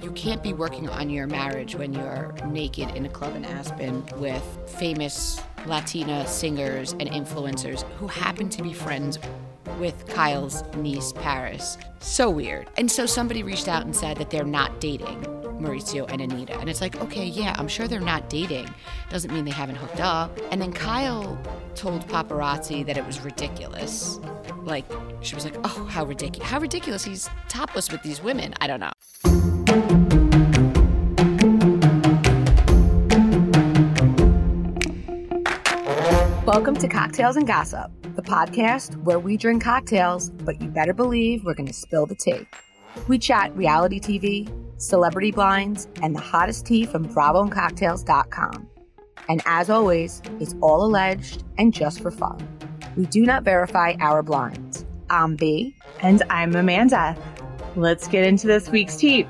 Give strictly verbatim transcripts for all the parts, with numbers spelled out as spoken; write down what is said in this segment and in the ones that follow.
You can't be working on your marriage when you're naked in a club in Aspen with famous Latina singers and influencers who happen to be friends with Kyle's niece, Paris. So weird. And so somebody reached out and said that they're not dating Mauricio and Anita. And it's like, okay, yeah, I'm sure they're not dating. Doesn't mean they haven't hooked up. And then Kyle told paparazzi that it was ridiculous. Like, she was like, oh, how ridiculous. How ridiculous. He's topless with these women. I don't know. Welcome to Cocktails and Gossip, the podcast where we drink cocktails, but you better believe we're going to spill the tea. We chat reality T V, celebrity blinds, and the hottest tea from bravo and cocktails dot com. And as always, it's all alleged and just for fun. We do not verify our blinds. I'm B. And I'm Amanda. Let's get into this week's tea.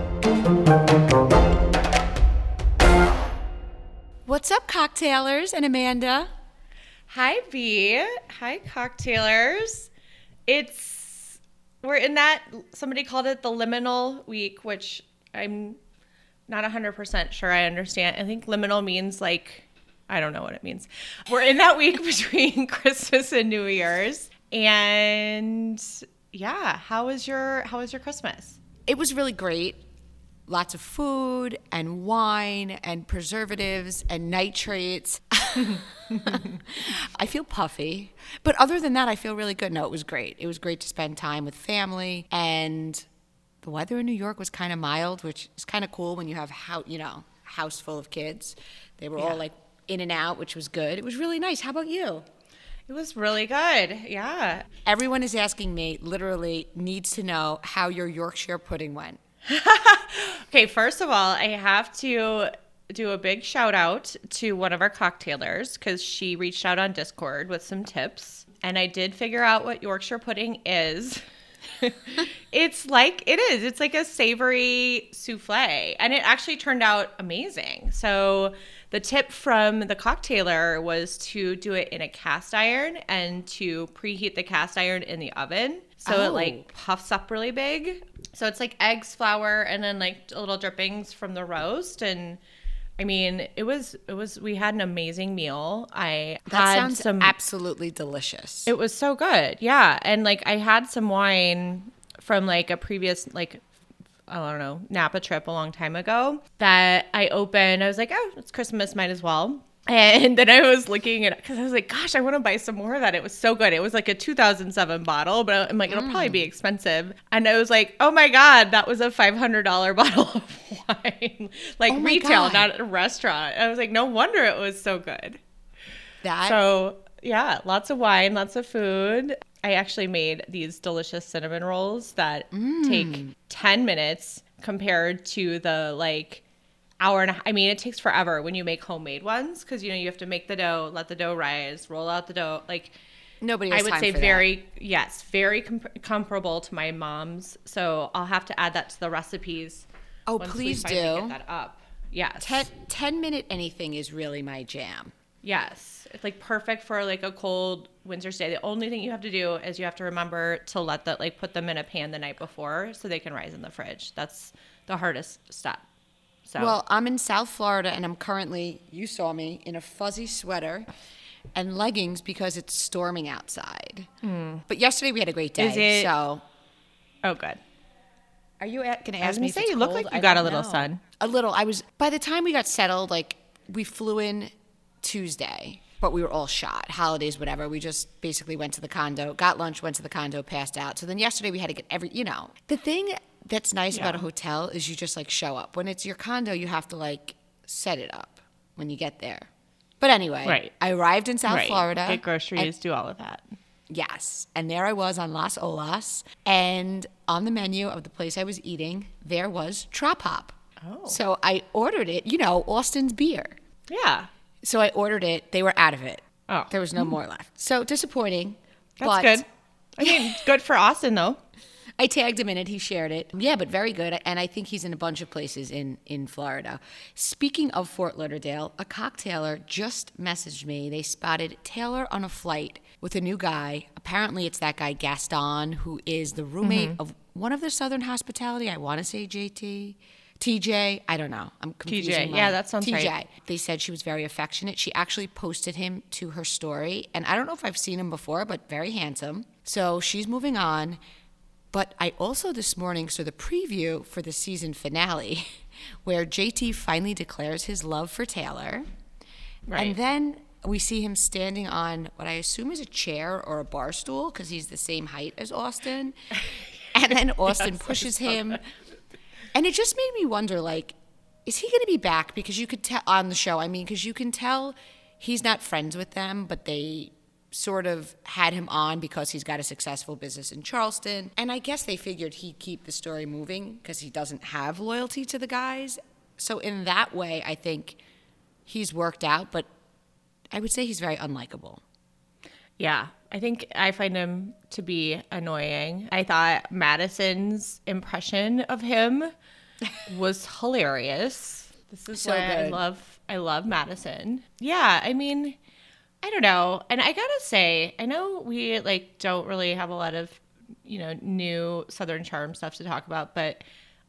What's up, cocktailers and Amanda? Hi, B. Hi, cocktailers. It's, we're in that, somebody called it the liminal week, which I'm not one hundred percent sure I understand. I think liminal means like, I don't know what it means. We're in that week between Christmas and New Year's. And yeah, how was your, how was your Christmas? It was really great. Lots of food and wine and preservatives and nitrates. I feel puffy. But other than that, I feel really good. No, it was great. It was great to spend time with family. And the weather in New York was kind of mild, which is kind of cool when you have, how you know, a house full of kids. They were yeah. all like in and out, which was good. It was really nice. How about you? It was really good. Yeah. Everyone is asking me, literally needs to know how your Yorkshire pudding went. Okay, first of all, I have to do a big shout out to one of our cocktailers because she reached out on Discord with some tips, and I did figure out what Yorkshire pudding is. It's like, it is. It's like a savory souffle, and it actually turned out amazing. So the tip from the cocktailer was to do it in a cast iron and to preheat the cast iron in the oven. So oh. it like puffs up really big. So it's like eggs, flour, and then like little drippings from the roast. And I mean, it was, it was, we had an amazing meal. I that had sounds some, absolutely delicious. It was so good. Yeah. And like I had some wine from like a previous, like, I don't know, Napa trip a long time ago that I opened. I was like, oh, it's Christmas, might as well. And then I was looking at it because I was like, gosh, I want to buy some more of that. It was so good. It was like a two thousand seven bottle, but I'm like, it'll mm. probably be expensive. And I was like, oh my God, that was a five hundred dollars bottle of wine. Like oh retail, God. Not at a restaurant. I was like, no wonder it was so good. That. So yeah, lots of wine, lots of food. I actually made these delicious cinnamon rolls that mm. take ten minutes compared to the like hour and a half. I mean, it takes forever when you make homemade ones because, you know, you have to make the dough, let the dough rise, roll out the dough. Like nobody has I would time say for very, that. yes, very comp- comparable to my mom's. So I'll have to add that to the recipes. Oh, once please we do. Get that up. Yes. Ten, ten minute anything is really my jam. Yes. It's like perfect for like a cold winter's day. The only thing you have to do is you have to remember to let that, like put them in a pan the night before so they can rise in the fridge. That's the hardest step. So. Well, I'm in South Florida, and I'm currently, you saw me, in a fuzzy sweater and leggings because it's storming outside. Mm. But yesterday we had a great day, Is it, so. Oh, good. Are you going to ask I was me say, if it's you look cold? like you I got a don't little know. sun. A little. I was, by the time we got settled, like, we flew in Tuesday, but we were all shot. Holidays, whatever. We just basically went to the condo, got lunch, went to the condo, passed out. So then yesterday we had to get every, you know. The thing that's nice yeah. about a hotel is you just like show up. When it's your condo, you have to like set it up when you get there. But anyway, right. I arrived in South right. Florida. Get groceries, and, do all of that. Yes. And there I was on Las Olas. And on the menu of the place I was eating, there was Trop Hop. Oh. So I ordered it, you know, Austin's beer. Yeah. So I ordered it. They were out of it. Oh. There was no mm. more left. So disappointing. That's but good. I mean, good for Austin, though. I tagged him in it. He shared it. Yeah, but very good. And I think he's in a bunch of places in, in Florida. Speaking of Fort Lauderdale, a cocktailer just messaged me. They spotted Taylor on a flight with a new guy. Apparently it's that guy Gaston, who is the roommate mm-hmm. of one of the Southern Hospitality. I want to say J T. T J, I don't know. I'm confusing T J, my- yeah, that sounds T J. right. They said she was very affectionate. She actually posted him to her story. And I don't know if I've seen him before, but very handsome. So she's moving on. But I also this morning saw the preview for the season finale where J T finally declares his love for Taylor. Right. And then we see him standing on what I assume is a chair or a bar stool because he's the same height as Austin. And then Austin Yes, I pushes saw him. that. And it just made me wonder, like, is he going to be back? Because you could tell on the show, I mean, because you can tell he's not friends with them, but they sort of had him on because he's got a successful business in Charleston. And I guess they figured he'd keep the story moving because he doesn't have loyalty to the guys. So in that way, I think he's worked out, but I would say he's very unlikable. Yeah, I think I find him to be annoying. I thought Madison's impression of him was hilarious. This is So why I good. love I love Madison. Yeah, I mean, I don't know. And I gotta say, I know we like don't really have a lot of, you know, new Southern Charm stuff to talk about, but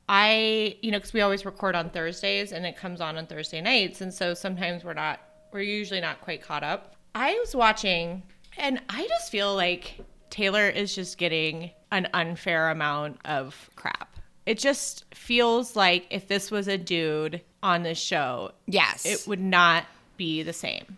I, you know, because we always record on Thursdays and it comes on on Thursday nights, and so sometimes we're not, we're usually not quite caught up. I was watching, and I just feel like Taylor is just getting an unfair amount of crap. It just feels like if this was a dude on this show, Yes. it would not be the same.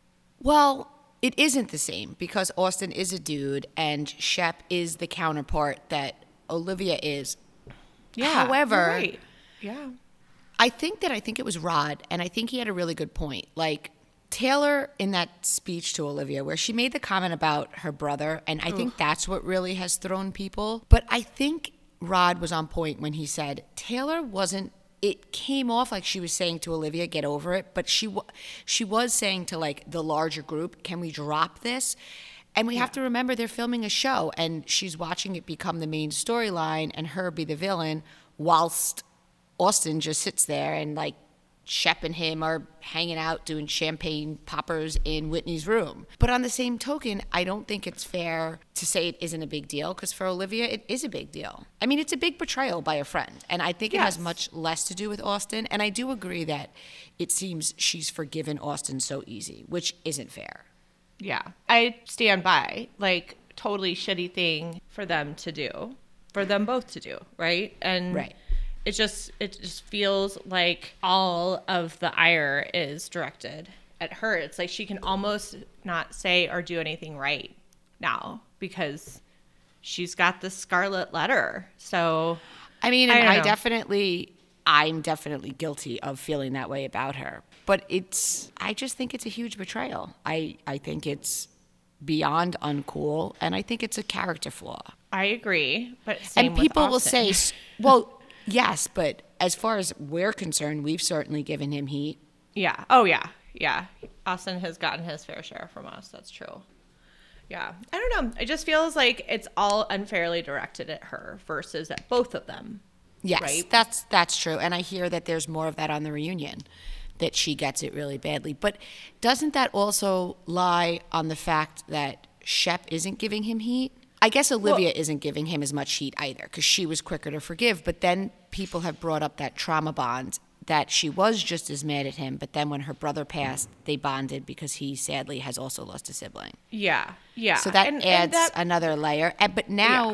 Well, it isn't the same because Austin is a dude and Shep is the counterpart that Olivia is. Yeah. However, you're right. Yeah. I think that I think it was Rod, and I think he had a really good point. Like Taylor in that speech to Olivia where she made the comment about her brother, and I think that's what really has thrown people. But I think Rod was on point when he said Taylor wasn't, it came off like she was saying to Olivia, get over it, but she wa- she was saying to like the larger group, can we drop this? And we have to remember they're filming a show, and she's watching it become the main storyline and her be the villain, whilst Austin just sits there and like Shep and him are hanging out doing champagne poppers in Whitney's room. But on the same token, I don't think it's fair to say it isn't a big deal, because for Olivia, it is a big deal. I mean, it's a big betrayal by a friend, and I think it has Yes. much less to do with Austin. And I do agree that it seems she's forgiven Austin so easy, which isn't fair. Yeah. I stand by, like, totally shitty thing for them to do, for them both to do, right? And Right. it just it just feels like all of the ire is directed at her. It's like she can almost not say or do anything right now because she's got the scarlet letter. So I mean, I and don't I, know. definitely, I'm definitely guilty of feeling that way about her. But it's, I just think it's a huge betrayal. I, I think it's beyond uncool, and I think it's a character flaw. I agree, but same And with people will Austin. say, s- well, yes, but as far as we're concerned, we've certainly given him heat. Yeah. Oh, yeah. Yeah. Austin has gotten his fair share from us. That's true. Yeah. I don't know. It just feels like it's all unfairly directed at her versus at both of them. Yes, Right. that's that's true. And I hear that there's more of that on the reunion, that she gets it really badly. But doesn't that also lie on the fact that Shep isn't giving him heat? I guess Olivia Well- isn't giving him as much heat either, because she was quicker to forgive. But then people have brought up that trauma bond, that she was just as mad at him. But then when her brother passed, they bonded because he sadly has also lost a sibling. Yeah. Yeah. So that And- and adds that- another layer. And, but now Yeah.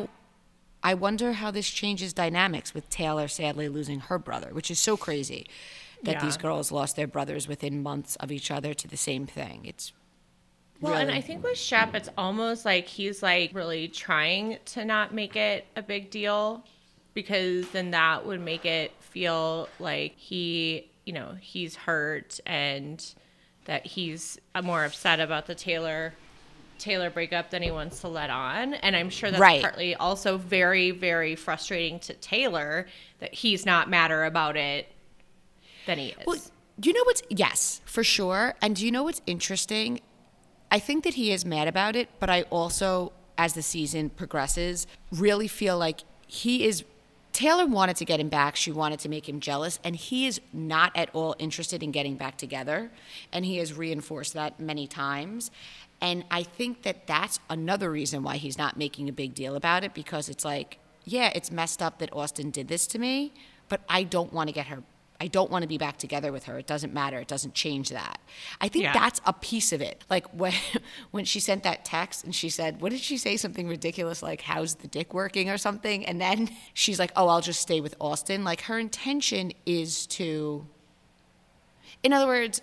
I wonder how this changes dynamics with Taylor sadly losing her brother, which is so crazy that Yeah. these girls lost their brothers within months of each other to the same thing. It's Well, and really- I think with Shep, it's almost like he's like really trying to not make it a big deal, because then that would make it feel like he, you know, he's hurt and that he's more upset about the Taylor Taylor breakup than he wants to let on. And I'm sure that's Right. partly also very, very frustrating to Taylor that he's not madder about it than he is. Well, do you know what's, yes, for sure. And do you know what's interesting? I think that he is mad about it, but I also, as the season progresses, really feel like he is, Taylor wanted to get him back. She wanted to make him jealous, and he is not at all interested in getting back together. And he has reinforced that many times. And I think that that's another reason why he's not making a big deal about it, because it's like, yeah, it's messed up that Austin did this to me, but I don't want to get her. I don't want to be back together with her. It doesn't matter. It doesn't change that. I think Yeah. that's a piece of it. Like when when she sent that text and she said, what did she say? Something ridiculous like, how's the dick working or something? And then she's like, oh, I'll just stay with Austin. Like her intention is to, in other words,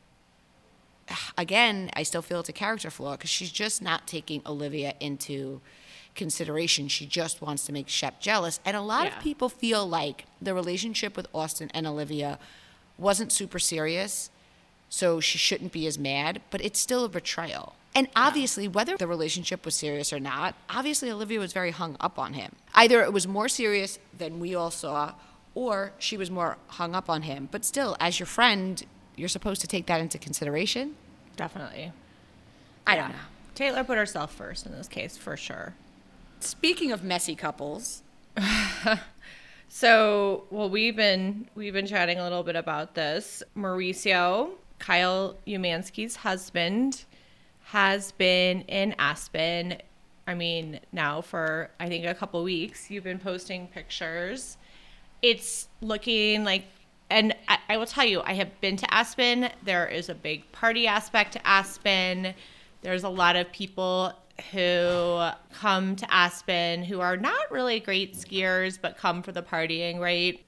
again, I still feel it's a character flaw because she's just not taking Olivia into consideration. She just wants to make Shep jealous. And a lot Yeah. of people feel like the relationship with Austin and Olivia wasn't super serious, so she shouldn't be as mad, but it's still a betrayal. And obviously, whether the relationship was serious or not, obviously Olivia was very hung up on him. Either it was more serious than we all saw, or she was more hung up on him. But still, as your friend, you're supposed to take that into consideration. Definitely. I don't know. Taylor put herself first in this case, for sure. Speaking of messy couples, So, well, we've been we've been chatting a little bit about this. Mauricio, Kyle Umansky's husband, has been in Aspen. I mean, now for I think a couple weeks. You've been posting pictures. It's looking like, and I, I will tell you, I have been to Aspen. There is a big party aspect to Aspen. There's a lot of people who come to Aspen who are not really great skiers, but come for the partying, right?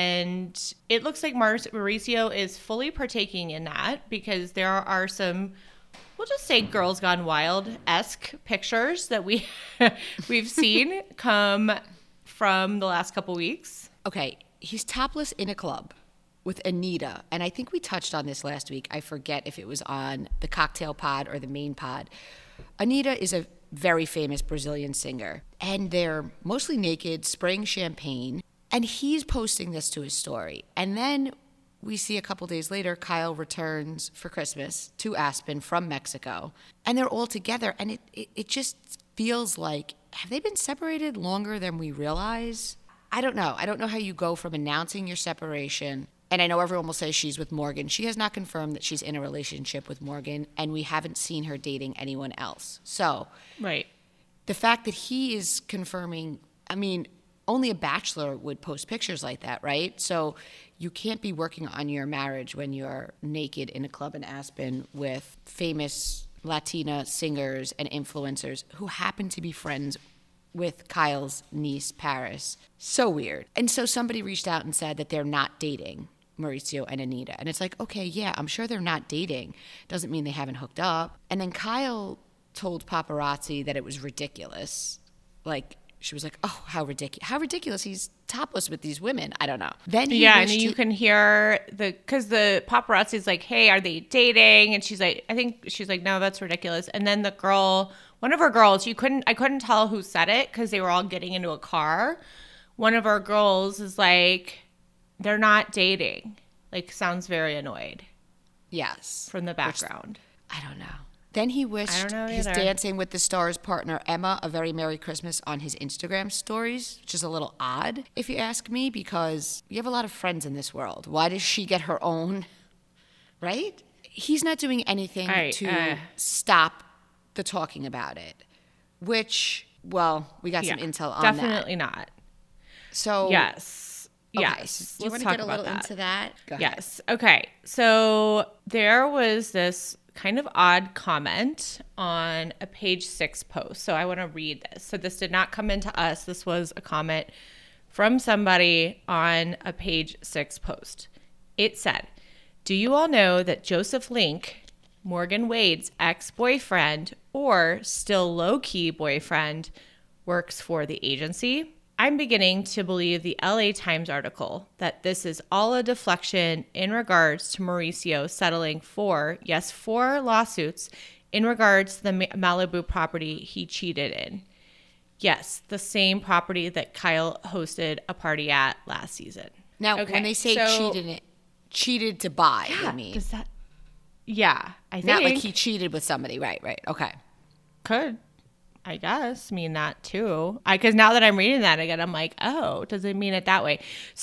And it looks like Mar- Mauricio is fully partaking in that because there are some, we'll just say Girls Gone Wild-esque pictures that we, we've seen come from the last couple weeks. okay, he's topless in a club with Anita. And I think we touched on this last week. I forget if it was on the cocktail pod or the main pod. Anita is a very famous Brazilian singer, and they're mostly naked, spraying champagne, and he's posting this to his story. And then we see a couple days later, Kyle returns for Christmas to Aspen from Mexico, and they're all together, and it, it, it just feels like, have they been separated longer than we realize? I don't know. I don't know how you go from announcing your separation, and I know everyone will say she's with Morgan. She has not confirmed that she's in a relationship with Morgan, and we haven't seen her dating anyone else. So Right. the fact that he is confirming, I mean, only a bachelor would post pictures like that, right? So you can't be working on your marriage when you're naked in a club in Aspen with famous Latina singers and influencers who happen to be friends with Kyle's niece, Paris. So weird. And so somebody reached out and said that they're not dating, Mauricio and Anita. And it's like, okay, yeah, I'm sure they're not dating. Doesn't mean they haven't hooked up. And then Kyle told paparazzi that it was ridiculous. Like, she was like, oh, how ridiculous. How ridiculous. He's topless with these women. I don't know. Then he Yeah, and wished you he- can hear the, because the paparazzi's like, hey, are they dating? And she's like, I think she's like, no, that's ridiculous. And then the girl, one of her girls, you couldn't, I couldn't tell who said it because they were all getting into a car. One of our girls is like, they're not dating. Like, sounds very annoyed Yes. from the background. I don't know. Then he wished don't know his either. Dancing with the Stars partner, Emma, a very Merry Christmas on his Instagram stories, which is a little odd, if you ask me, because you have a lot of friends in this world. Why does she get her own, right? He's not doing anything I- to uh. stop the talking about it, which, well, we got some Yeah, intel on definitely not. that. So, Yes. okay, Yes. so do you Let's want to talk get a about little that. into that? Go ahead. Yes. Okay. So there was this kind of odd comment on a page six post. So I want to read this. So this did not come into us. This was a comment from somebody on a page six post. It said, do you all know that Joseph Link, Morgan Wade's ex-boyfriend or still low-key boyfriend, works for the agency? I'm beginning to believe the L A Times article that this is all a deflection in regards to Mauricio settling for, yes, four lawsuits in regards to the Ma- Malibu property he cheated in. Yes, the same property that Kyle hosted a party at last season. Now, Okay, when they say so- cheated, it cheated to buy, I mean. Does that? Yeah, I think Not like he cheated with somebody. Right, right. Okay. could. I guess mean that too. I because now that I'm reading that again, I'm like, oh, does it mean it that way?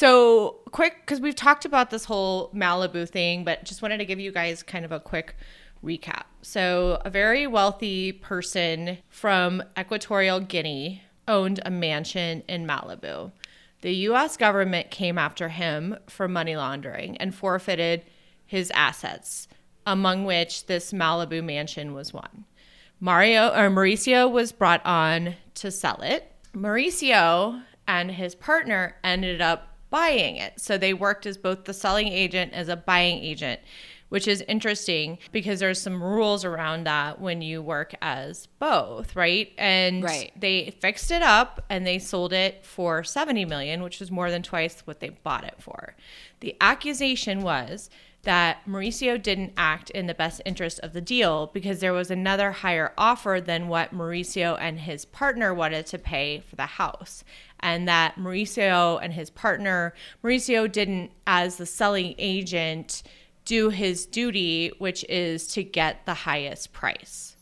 So quick, because we've talked about this whole Malibu thing, but just wanted to give you guys kind of a quick recap. So a very wealthy person from Equatorial Guinea owned a mansion in Malibu. the U S government came after him for money laundering and forfeited his assets, among which this Malibu mansion was one. Mario or Mauricio was brought on to sell it. Mauricio and his partner ended up buying it. So they worked as both the selling agent as a buying agent, which is interesting because there's some rules around that when you work as both, right? And right. they fixed it up and they sold it for seventy million dollars, which was more than twice what they bought it for. The accusation was that Mauricio didn't act in the best interest of the deal because there was another higher offer than what Mauricio and his partner wanted to pay for the house. And that Mauricio and his partner, Mauricio didn't, as the selling agent, do his duty, which is to get the highest price.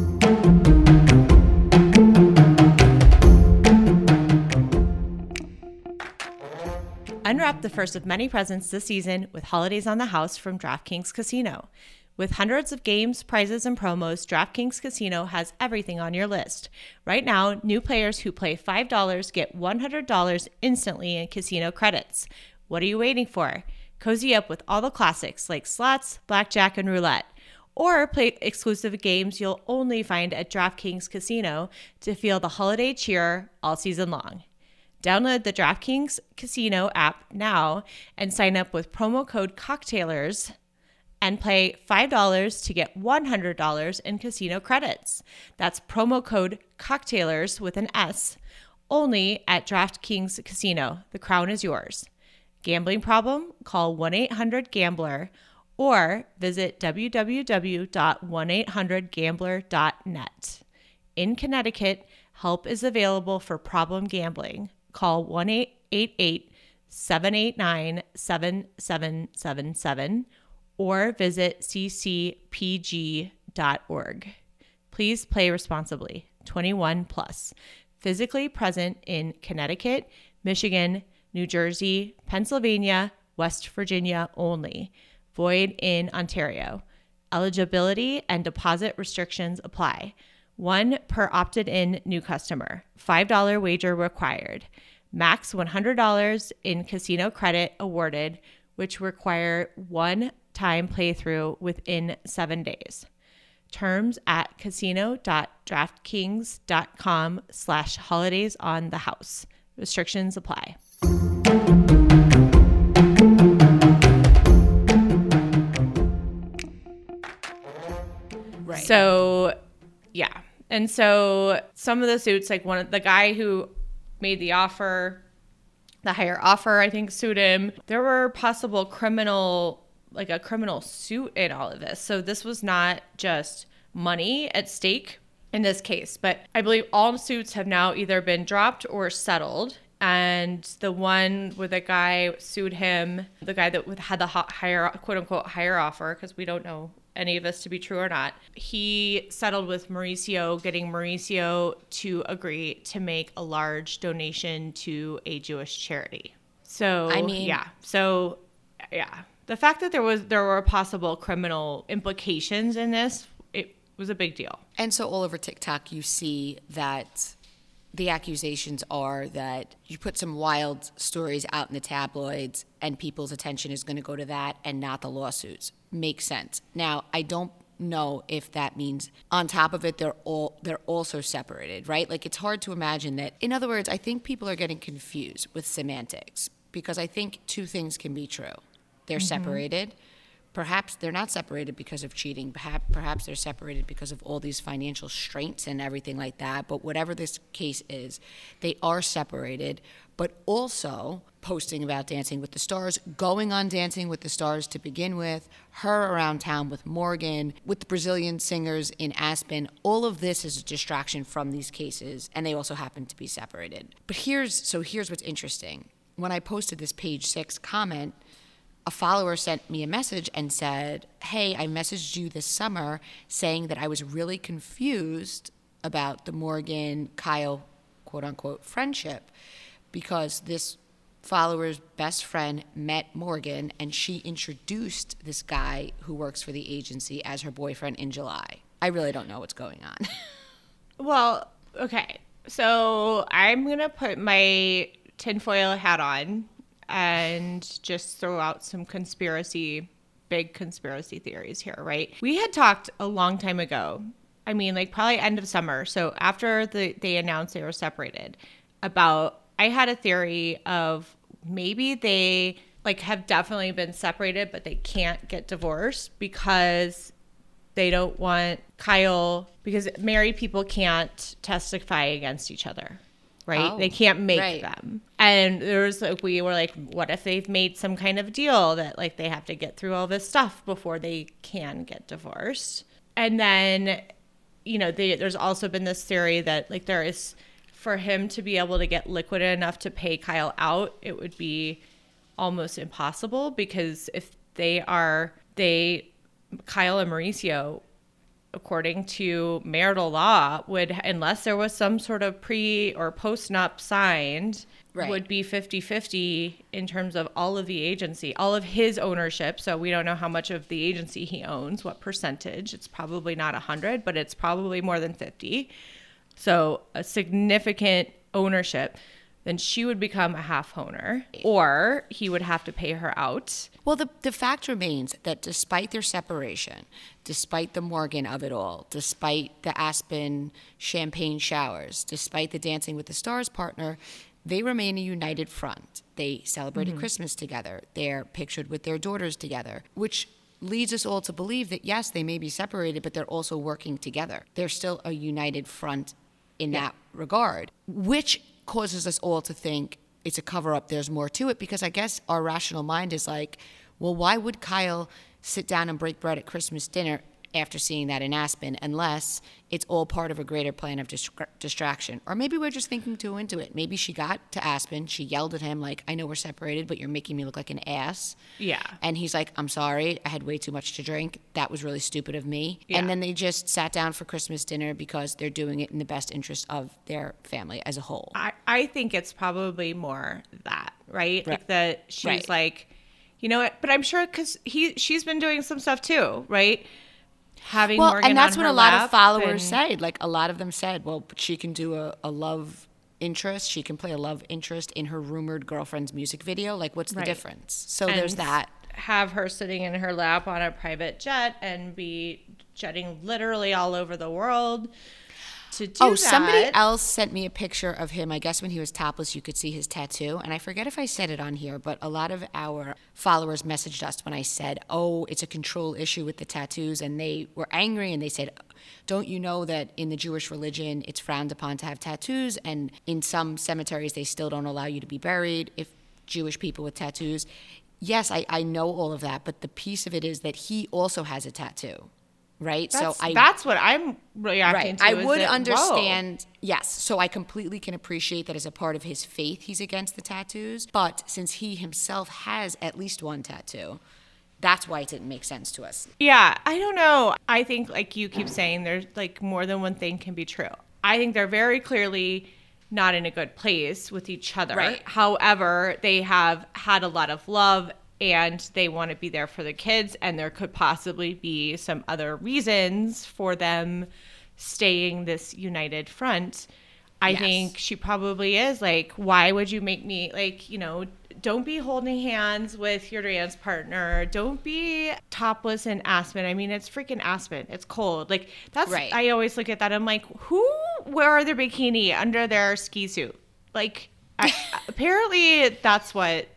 Unwrap the first of many presents this season with Holidays on the House from DraftKings Casino. With hundreds of games, prizes, and promos, DraftKings Casino has everything on your list. Right now, new players who play five dollars get one hundred dollars instantly in casino credits. What are you waiting for? Cozy up with all the classics like slots, blackjack, and roulette. Or play exclusive games you'll only find at DraftKings Casino to feel the holiday cheer all season long. Download the DraftKings Casino app now and sign up with promo code COCKTAILERS and play five dollars to get one hundred dollars in casino credits. That's promo code COCKTAILERS with an S, only at DraftKings Casino. The crown is yours. Gambling problem? Call one eight hundred gambler or visit w w w dot one eight hundred gambler dot net. In Connecticut, help is available for problem gambling. Call one eight eight eight seven eight nine seven seven seven seven or visit c c p g dot org. Please play responsibly. twenty-one plus. Physically present in Connecticut, Michigan, New Jersey, Pennsylvania, West Virginia only. Void in Ontario. Eligibility and deposit restrictions apply. One per opted-in new customer. five dollars wager required. Max one hundred dollars in casino credit awarded, which require one-time playthrough within seven days. Terms at casino.draftkings.com slash holidays on the house. Restrictions apply. Right. So, yeah. And so some of the suits, like one of the guy who made the offer, the higher offer, I think, sued him. There were possible criminal, like a criminal suit in all of this. So this was not just money at stake in this case, but I believe all suits have now either been dropped or settled. And the one where the guy sued him, the guy that had the higher, quote unquote, higher offer, because we don't know any of this to be true or not, he settled with Mauricio, getting Mauricio to agree to make a large donation to a Jewish charity. So, I mean, yeah. So, yeah. The fact that there was there were possible criminal implications in this, it was a big deal. And so all over TikTok, you see that the accusations are that you put some wild stories out in the tabloids and people's attention is going to go to that and not the lawsuits. Makes sense. Now, I don't know if that means on top of it, they're all they're also separated, right? Like, it's hard to imagine that. In other words, I think people are getting confused with semantics because I think two things can be true. They're mm-hmm. separated. Perhaps they're not separated because of cheating. Perhaps, perhaps they're separated because of all these financial straits and everything like that. But whatever this case is, they are separated, but also posting about Dancing with the Stars, going on Dancing with the Stars to begin with, her around town with Morgan, with the Brazilian singers in Aspen. All of this is a distraction from these cases, and they also happen to be separated. But here's, so here's what's interesting. When I posted this page six comment, a follower sent me a message and said, hey, I messaged you this summer saying that I was really confused about the Morgan-Kyle, quote-unquote, friendship because this follower's best friend met Morgan and she introduced this guy who works for the agency as her boyfriend in July. I really don't know what's going on. Well, okay. So I'm going to put my tinfoil hat on and just throw out some conspiracy, big conspiracy theories here, right? We had talked a long time ago. I mean, like probably end of summer. So after the, they announced they were separated, about, I had a theory of maybe they like have definitely been separated, but they can't get divorced because they don't want Kyle, because married people can't testify against each other. Right? Oh, they can't make right. them. And there was like, we were like, what if they've made some kind of deal that like they have to get through all this stuff before they can get divorced? And then, you know, they, there's also been this theory that like there is, for him to be able to get liquid enough to pay Kyle out, it would be almost impossible because if they are, they, Kyle and Mauricio, according to marital law, would, unless there was some sort of pre or post-nup signed, right. would be fifty-fifty in terms of all of the agency, all of his ownership. So we don't know how much of the agency he owns, what percentage. It's probably not one hundred, but it's probably more than fifty. So a significant ownership. Then she would become a half owner, or he would have to pay her out. Well, the, the fact remains that despite their separation, despite the Morgan of it all, despite the Aspen champagne showers, despite the Dancing with the Stars partner, they remain a united front. They celebrated mm-hmm. Christmas together. They're pictured with their daughters together, which leads us all to believe that, yes, they may be separated, but they're also working together. They're still a united front in yeah. that regard, which causes us all to think it's a cover-up, there's more to it, because I guess our rational mind is like, well, why would Kyle sit down and break bread at Christmas dinner after seeing that in Aspen unless it's all part of a greater plan of distra- distraction? Or maybe we're just thinking too into it. Maybe she got to Aspen, she yelled at him like, I know we're separated, but you're making me look like an ass. Yeah. And he's like, I'm sorry, I had way too much to drink. That was really stupid of me. Yeah. And then they just sat down for Christmas dinner because they're doing it in the best interest of their family as a whole. I, I think it's probably more that, right? right. Like that she's right. like, you know what? But I'm sure because he she's been doing some stuff too, right? Having well, Morgan and that's on what her a lot lap of followers and, said. Like a lot of them said, well, she can do a, a love interest. She can play a love interest in her rumored girlfriend's music video. Like, what's the right. difference? So and there's that. Have her sitting in her lap on a private jet and be jetting literally all over the world to do oh, that. Somebody else sent me a picture of him. I guess when he was topless, you could see his tattoo. And I forget if I said it on here, but a lot of our followers messaged us when I said, oh, it's a control issue with the tattoos. And they were angry and they said, don't you know that in the Jewish religion, it's frowned upon to have tattoos? And in some cemeteries, they still don't allow you to be buried if Jewish people with tattoos. Yes, I, I know all of that. But the piece of it is that he also has a tattoo. Right. That's, so I, that's what I'm reacting right. to. I is would that, understand. Whoa. Yes. So I completely can appreciate that as a part of his faith, he's against the tattoos. But since he himself has at least one tattoo, that's why it didn't make sense to us. Yeah. I don't know. I think like you keep saying, there's like more than one thing can be true. I think they're very clearly not in a good place with each other. Right. However, they have had a lot of love and they want to be there for the kids, and there could possibly be some other reasons for them staying this united front. I yes. think she probably is like, why would you make me, like, you know, don't be holding hands with your dance partner. Don't be topless in Aspen. I mean, it's freaking Aspen. It's cold. Like, that's, right. I always look at that. I'm like, who wear their bikini under their ski suit? Like, I, apparently that's what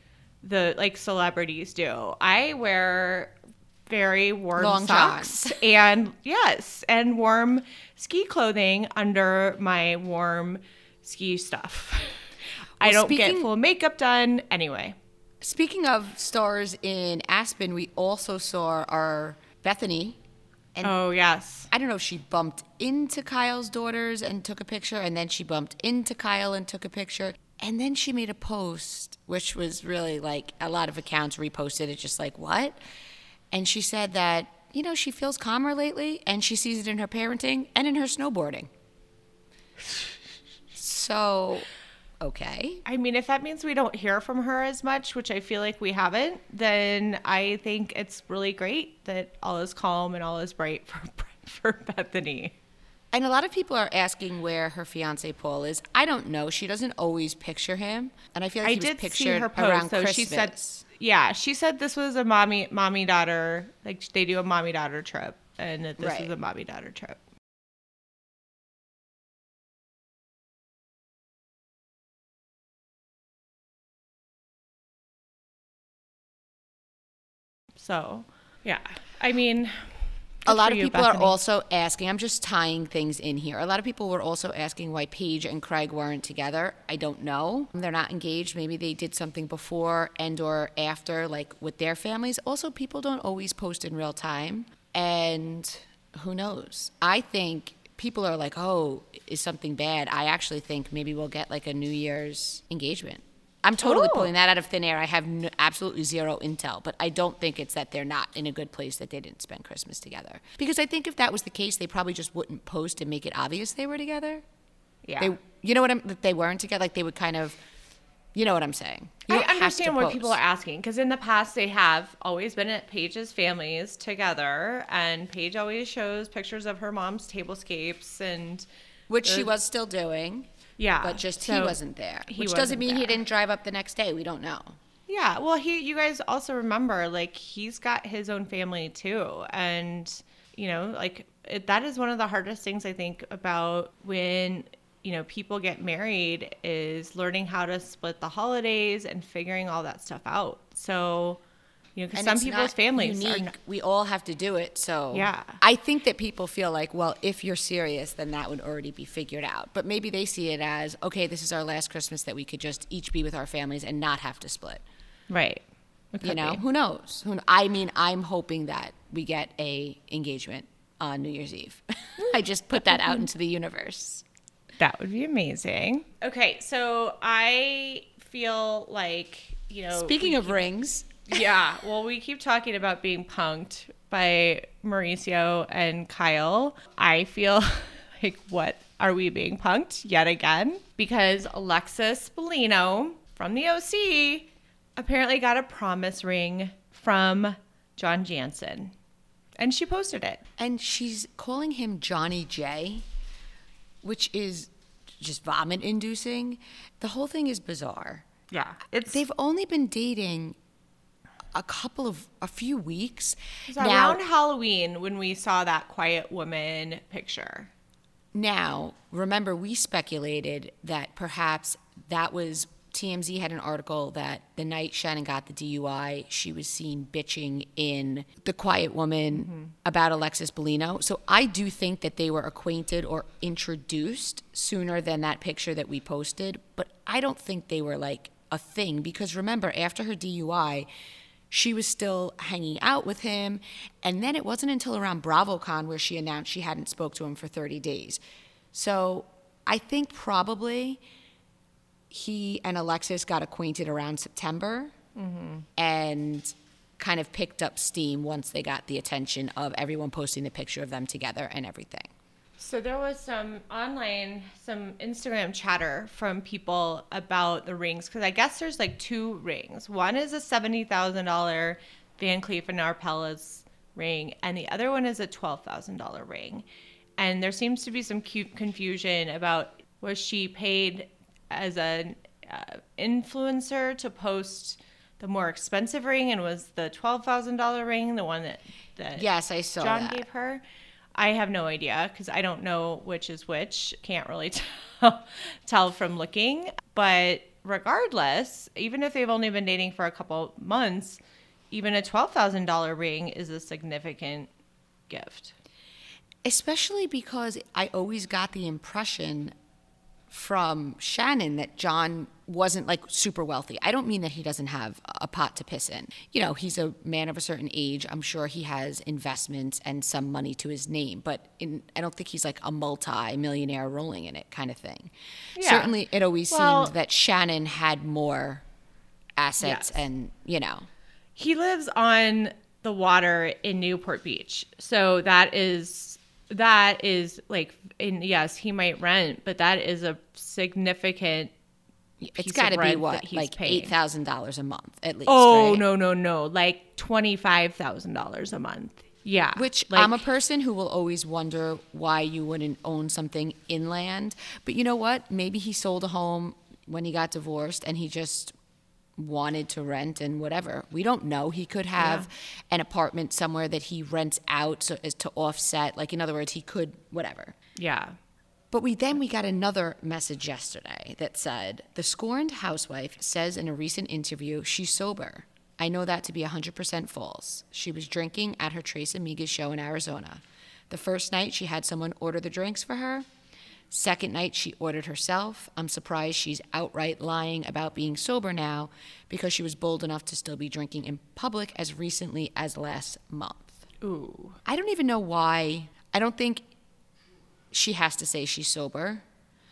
the like celebrities do. I wear very warm Long socks johns. and yes, and warm ski clothing under my warm ski stuff. Well, I don't speaking, get full makeup done anyway. Speaking of stars in Aspen, we also saw our Bethany. And oh, yes. I don't know if she bumped into Kyle's daughters and took a picture, and then she bumped into Kyle and took a picture. And then she made a post, which was really like a lot of accounts reposted it, just like, what? And she said that, you know, she feels calmer lately, and she sees it in her parenting and in her snowboarding. So, okay. I mean, if that means we don't hear from her as much, which I feel like we haven't, then I think it's really great that all is calm and all is bright for, for Bethany. And a lot of people are asking where her fiance Paul is. I don't know. She doesn't always picture him, and I feel like I he was did see pictured her post, around though. Christmas. She said, yeah, she said this was a mommy, mommy daughter. Like they do a mommy daughter trip, and that this Right. is a mommy daughter trip. So, yeah, I mean, A good lot for of you, people Bethany. are also asking, I'm just tying things in here. A lot of people were also asking why Paige and Craig weren't together. I don't know. They're not engaged. Maybe they did something before and or after, like with their families. Also, people don't always post in real time. And who knows? I think people are like, oh, is something bad? I actually think maybe we'll get like a New Year's engagement. I'm totally Oh. pulling that out of thin air. I have no, absolutely zero intel, but I don't think it's that they're not in a good place, that they didn't spend Christmas together. Because I think if that was the case, they probably just wouldn't post and make it obvious they were together. Yeah. They, you know what I'm, that they weren't together. Like they would kind of, you know what I'm saying. You I don't have to understand what post. people are asking because in the past they have always been at Paige's families together, and Paige always shows pictures of her mom's tablescapes and Which she the- was still doing. yeah, But just he so wasn't there. he Which doesn't wasn't mean he there. didn't drive up the next day. We don't know. Yeah, well, he you guys also remember like he's got his own family too, and you know like it, that is one of the hardest things I think about when you know people get married is learning how to split the holidays and figuring all that stuff out. So you know, because And some it's people's not families unique. are not, We all have to do it. So Yeah. I think that people feel like, well, if you're serious, then that would already be figured out. But maybe they see it as, okay, this is our last Christmas that we could just each be with our families and not have to split. right. It You could know, be. who knows? Who kn- I mean, I'm hoping that we get a engagement on New Year's Eve. I just put that out into the universe. That would be amazing. Okay, so I feel like, you know. Speaking we of keep- rings, Yeah, well, we keep talking about being punked by Mauricio and Kyle. I feel like, what are we being punked yet again? Because Alexis Bellino from the O C apparently got a promise ring from John Jansen. And she posted it. and she's calling him Johnny J, which is just vomit inducing. The whole thing is bizarre. Yeah. It's They've only been dating a couple of a few weeks It was now. around Halloween when we saw that quiet woman picture. Now, remember, we speculated that perhaps that was T M Z had an article that the night Shannon got the D U I, she was seen bitching in The Quiet Woman Mm-hmm. about Alexis Bellino. So I do think that they were acquainted or introduced sooner than that picture that we posted, but I don't think they were like a thing because remember, after her D U I, she was still hanging out with him, and then it wasn't until around BravoCon where she announced she hadn't spoke to him for thirty days. So I think probably he and Alexis got acquainted around September and kind of picked up steam once they got the attention of everyone posting the picture of them together and everything. So there was some online, some Instagram chatter from people about the rings because I guess there's like two rings. One is a seventy thousand dollars Van Cleef and Arpels ring, and the other one is a twelve thousand dollars ring. And there seems to be some cute confusion about was she paid as an uh, influencer to post the more expensive ring, and was the twelve thousand dollars ring the one that that Yes, I saw John that. gave her? I have no idea because I don't know which is which. Can't really tell, tell from looking. But regardless, even if they've only been dating for a couple months, even a twelve thousand dollars ring is a significant gift. Especially because I always got the impression from Shannon that John wasn't like super wealthy. I don't mean that he doesn't have a pot to piss in. You know, he's a man of a certain age. I'm sure he has investments and some money to his name, but in, I don't think he's like a multi-millionaire rolling in it kind of thing. Yeah. Certainly it always Well- seemed that Shannon had more assets Yes. and, you know. He lives on the water in Newport Beach. So that is that is like in yes, he might rent, but that is a significant It's piece got to of be rent what, that he's like paying. eight thousand dollars a month at least. Oh, right? no, no, no. Like twenty-five thousand dollars a month. Yeah. Which like, I'm a person who will always wonder why you wouldn't own something inland. But you know what? Maybe he sold a home when he got divorced and he just wanted to rent and whatever. We don't know. He could have yeah. an apartment somewhere that he rents out so as to offset. Like, in other words, he could whatever. Yeah. But we then we got another message yesterday that said, the scorned housewife says in a recent interview she's sober. I know that to be one hundred percent false. She was drinking at her Tres Amigas show in Arizona. The first night, she had someone order the drinks for her. Second night, she ordered herself. I'm surprised she's outright lying about being sober now because she was bold enough to still be drinking in public as recently as last month. Ooh. I don't even know why. I don't think she has to say she's sober.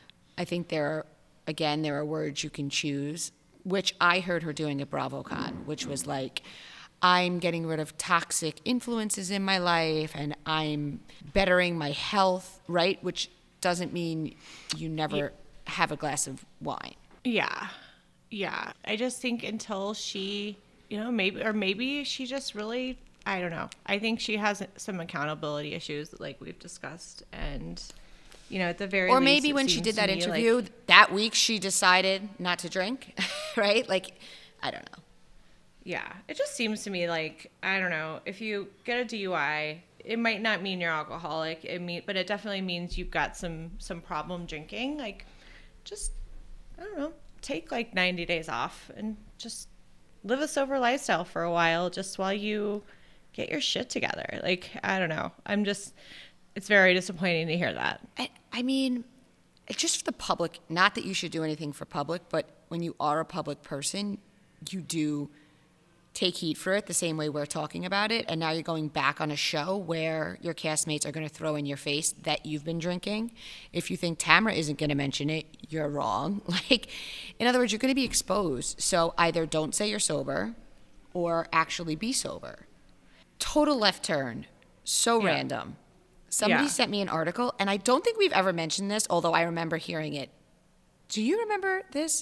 I think there are, again, there are words you can choose, which I heard her doing at BravoCon, which was like, I'm getting rid of toxic influences in my life and I'm bettering my health, right? Which doesn't mean you never yeah. have a glass of wine. Yeah. Yeah. I just think until she, you know, maybe, or maybe she just really, I don't know. I think she has some accountability issues like we've discussed. And, you know, at the very Or least, maybe when she did that interview, like, that week she decided not to drink, right? Like, I don't know. Yeah. It just seems to me like, I don't know, if you get a D U I, it might not mean you're alcoholic, it mean, but it definitely means you've got some, some problem drinking. Like, just, I don't know, take like ninety days off and just live a sober lifestyle for a while just while you get your shit together. Like, I don't know. I'm just, it's very disappointing to hear that. I, I mean, it's just for the public, not that you should do anything for public, but when you are a public person, you do take heat for it the same way we're talking about it. And now you're going back on a show where your castmates are going to throw in your face that you've been drinking. If you think Tamra isn't going to mention it, you're wrong. Like, in other words, you're going to be exposed. So either don't say you're sober or actually be sober. Total left turn. So yeah. random. Somebody yeah. sent me an article, and I don't think we've ever mentioned this, although I remember hearing it. Do you remember this?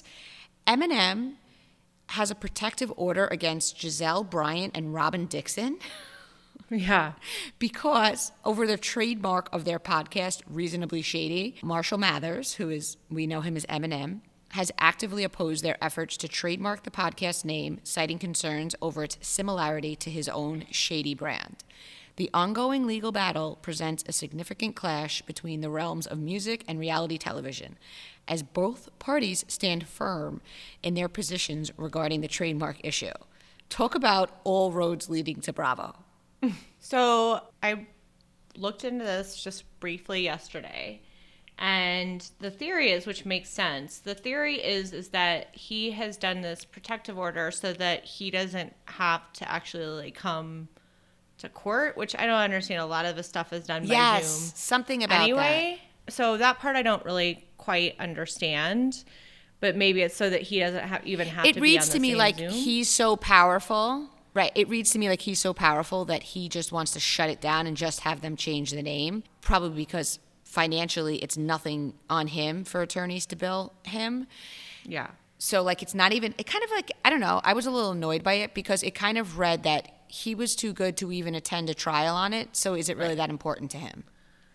Eminem has a protective order against Giselle Bryant and Robin Dixon. Yeah. Because over the trademark of their podcast, Reasonably Shady, Marshall Mathers, who is, we know him as Eminem, has actively opposed their efforts to trademark the podcast name, citing concerns over its similarity to his own Shady brand. The ongoing legal battle presents a significant clash between the realms of music and reality television, as both parties stand firm in their positions regarding the trademark issue. Talk about all roads leading to Bravo. So I looked into this just briefly yesterday, and the theory is, which makes sense, the theory is is that he has done this protective order so that he doesn't have to actually like come to court, which I don't understand. A lot of the stuff is done by yes, Zoom. Yes, something about anyway, that. So that part I don't really quite understand, but maybe it's so that he doesn't have even have it to be on the reads to me like Zoom. He's so powerful. Right. It reads to me like he's so powerful that he just wants to shut it down and just have them change the name, probably because financially it's nothing on him for attorneys to bill him. Yeah. So like it's not even, it kind of like, I don't know, I was a little annoyed by it because it kind of read that he was too good to even attend a trial on it. So is it really right. that important to him?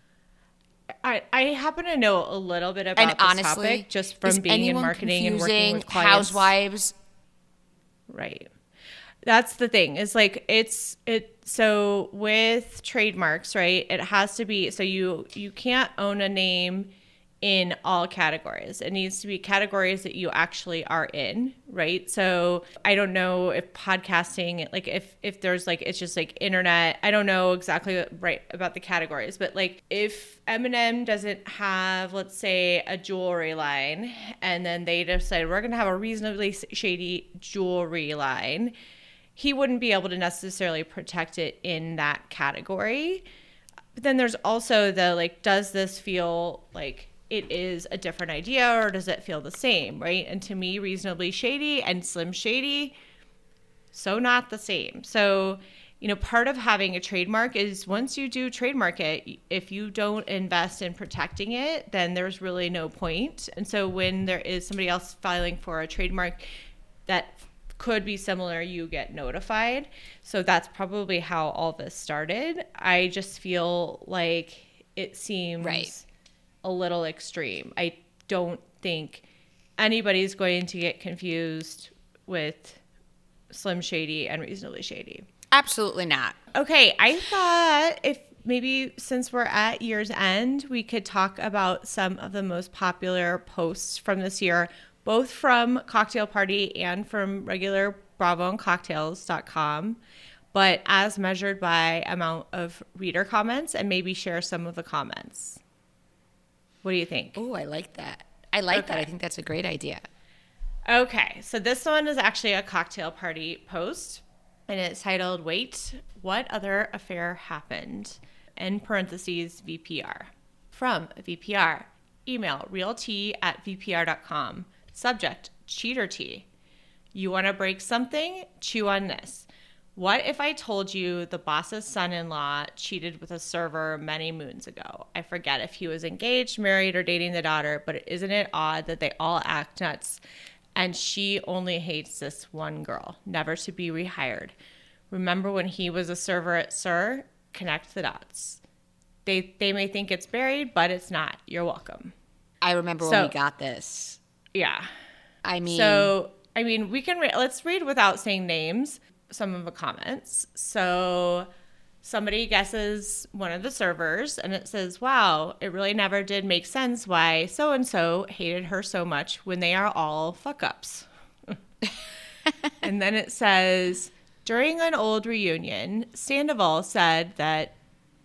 I, I happen to know a little bit about and this honestly, topic just from being in marketing and working with clients. Housewives. Right. That's the thing. Is like it's it so with trademarks, right? It has to be so you you can't own a name in all categories. It needs to be categories that you actually are in, right? So I don't know if podcasting, like if if there's like it's just like internet. I don't know exactly right about the categories, but like if Eminem doesn't have, let's say, a jewelry line, and then they decide we're gonna have a reasonably shady jewelry line, he wouldn't be able to necessarily protect it in that category. But then there's also the, like, does this feel like it is a different idea or does it feel the same, right? And to me, Reasonably Shady and Slim Shady, so not the same. So, you know, part of having a trademark is once you do trademark it, if you don't invest in protecting it, then there's really no point. And so when there is somebody else filing for a trademark that could be similar, you get notified. So that's probably how all this started. I just feel like it seems right. a little extreme. I don't think anybody's going to get confused with Slim Shady and Reasonably Shady. Absolutely not. Okay, I thought if maybe since we're at year's end, we could talk about some of the most popular posts from this year, both from Cocktail Party and from regular bravo and cocktails dot com, but as measured by amount of reader comments, and maybe share some of the comments. What do you think? Oh, I like that. I like Okay. that. I think that's a great idea. Okay, so this one is actually a Cocktail Party post, and it's titled, Wait, What Other Affair Happened? In parentheses, V P R. From V P R. Email, realty at V P R dot com. Subject, cheater tea. You want to break something? Chew on this. What if I told you the boss's son-in-law cheated with a server many moons ago? I forget if he was engaged, married, or dating the daughter, but isn't it odd that they all act nuts? And she only hates this one girl, never to be rehired. Remember when he was a server at Sir? Connect the dots. They they may think it's buried, but it's not. You're welcome. I remember So- when we got this. Yeah. I mean, So, I mean, we can, re- let's read without saying names, some of the comments. So somebody guesses one of the servers and it says, wow, it really never did make sense why so-and-so hated her so much when they are all fuck-ups. And then it says, during an old reunion, Sandoval said that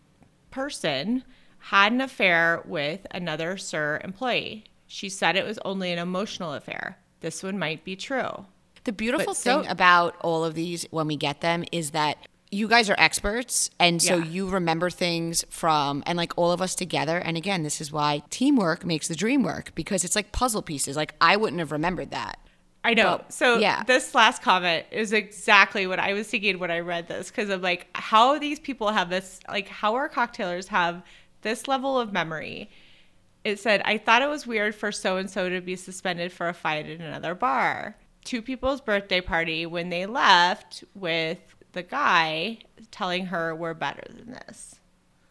person had an affair with another Sir employee. She said it was only an emotional affair. This one might be true. the beautiful but so- thing about all of these when we get them is that you guys are experts, and so Yeah. you remember things from, and like all of us together. And again, this is why teamwork makes the dream work, because it's like puzzle pieces. Like I wouldn't have remembered that. I know. But, so yeah. this last comment is exactly what I was thinking when I read this, because I'm like, how these people have this, like how our cocktailers have this level of memory. It said, I thought it was weird for so-and-so to be suspended for a fight at another bar. Two people's birthday party when they left with the guy telling her we're better than this.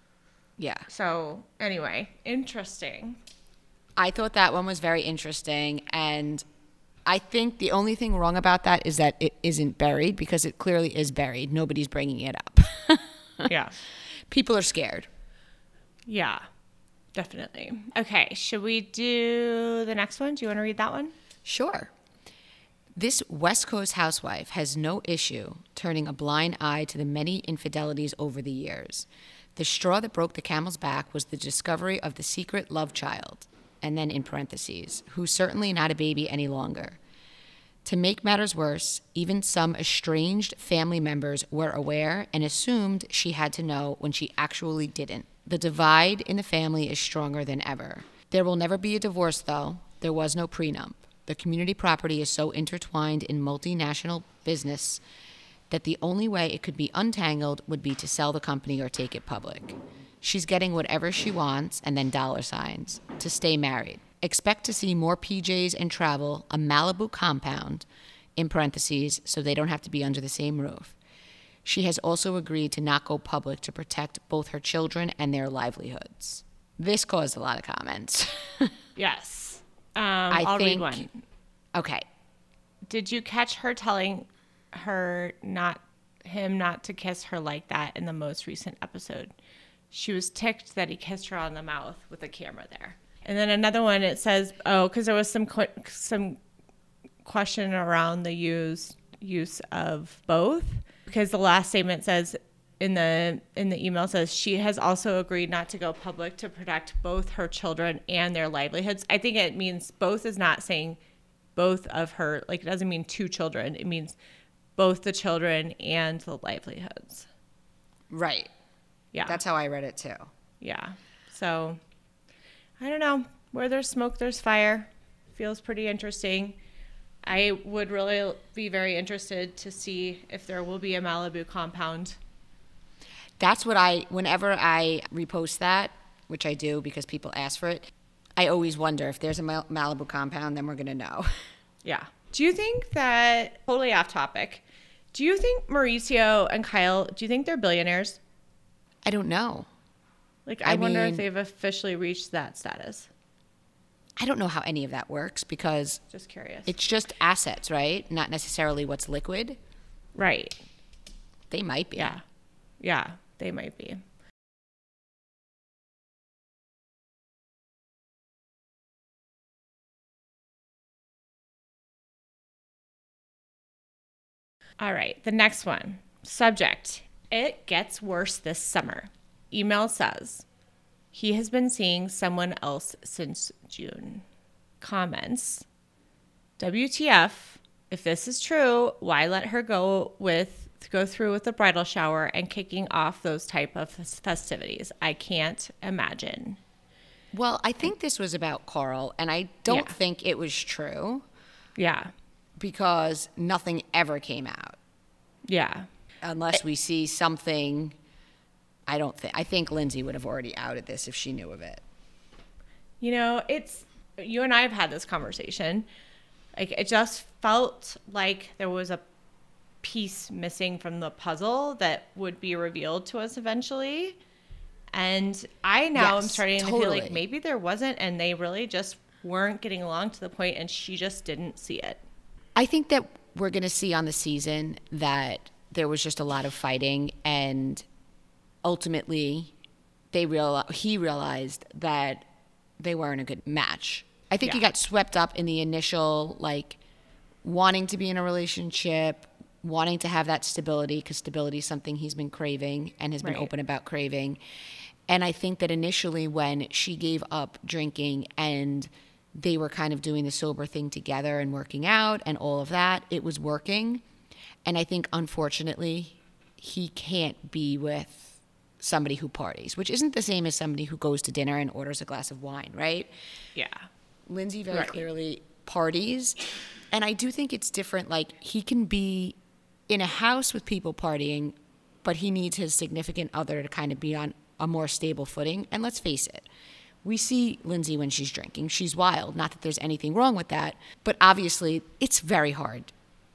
Yeah. So anyway, interesting. I thought that one was very interesting, and I think the only thing wrong about that is that it isn't buried, because it clearly is buried. Nobody's bringing it up. Yeah. People are scared. Yeah, definitely. Okay, should we do the next one? Do you want to read that one? Sure. This West Coast housewife has no issue turning a blind eye to the many infidelities over the years. The straw that broke the camel's back was the discovery of the secret love child, and then in parentheses, who's certainly not a baby any longer. To make matters worse, even some estranged family members were aware and assumed she had to know when she actually didn't. The divide in the family is stronger than ever. There will never be a divorce, though. There was no prenup. The community property is so intertwined in multinational business that the only way it could be untangled would be to sell the company or take it public. She's getting whatever she wants, and then dollar signs, to stay married. Expect to see more P Js and travel, a Malibu compound, in parentheses, so they don't have to be under the same roof. She has also agreed to not go public to protect both her children and their livelihoods. This caused a lot of comments. Yes. Um, I I'll think, read one. Okay. Did you catch her telling her not him not to kiss her like that in the most recent episode? She was ticked that he kissed her on the mouth with a camera there. And then another one, it says, oh, because there was some qu- some question around the use use of both, because the last statement says in the in the email says she has also agreed not to go public to protect both her children and their livelihoods. I think it means both is not saying both of her, like it doesn't mean two children. It means both the children and the livelihoods. Right. Yeah. That's how I read it too. Yeah. So I don't know. Where there's smoke, there's fire. Feels pretty interesting. I would really be very interested to see if there will be a Malibu compound. That's what I, whenever I repost that, which I do because people ask for it, I always wonder if there's a Mal- Malibu compound, then we're going to know. Yeah. Do you think that, totally off topic, do you think Mauricio and Kyle, do you think they're billionaires? I don't know. Like, I, I wonder mean, if they've officially reached that status. I don't know how any of that works because just curious. It's just assets, right? Not necessarily what's liquid. Right. They might be. Yeah. Yeah, they might be. All right, the next one. Subject: it gets worse this summer. Email says, he has been seeing someone else since June. Comments: W T F, if this is true, why let her go with go through with the bridal shower and kicking off those type of festivities? I can't imagine. Well, I think this was about Carl, and I don't Yeah. think it was true. Yeah. Because nothing ever came out. Yeah. Unless we see something, I don't think, I think Lindsay would have already outed this if she knew of it. You know, it's, you and I have had this conversation. Like, it just felt like there was a piece missing from the puzzle that would be revealed to us eventually. And I now Yes, am starting totally. to feel like maybe there wasn't, and they really just weren't getting along to the point, and she just didn't see it. I think that we're going to see on the season that there was just a lot of fighting, and ultimately they real he realized that they weren't a good match. I think he Yeah. got swept up in the initial, like, wanting to be in a relationship, wanting to have that stability, because stability is something he's been craving and has been Right. open about craving. And I think that initially when she gave up drinking and they were kind of doing the sober thing together and working out and all of that, it was working. And I think, unfortunately, he can't be with somebody who parties, which isn't the same as somebody who goes to dinner and orders a glass of wine, right? Yeah. Lindsay very Right. clearly parties. And I do think it's different. Like, he can be in a house with people partying, but he needs his significant other to kind of be on a more stable footing. And let's face it, we see Lindsay when she's drinking. She's wild. Not that there's anything wrong with that. But obviously, it's very hard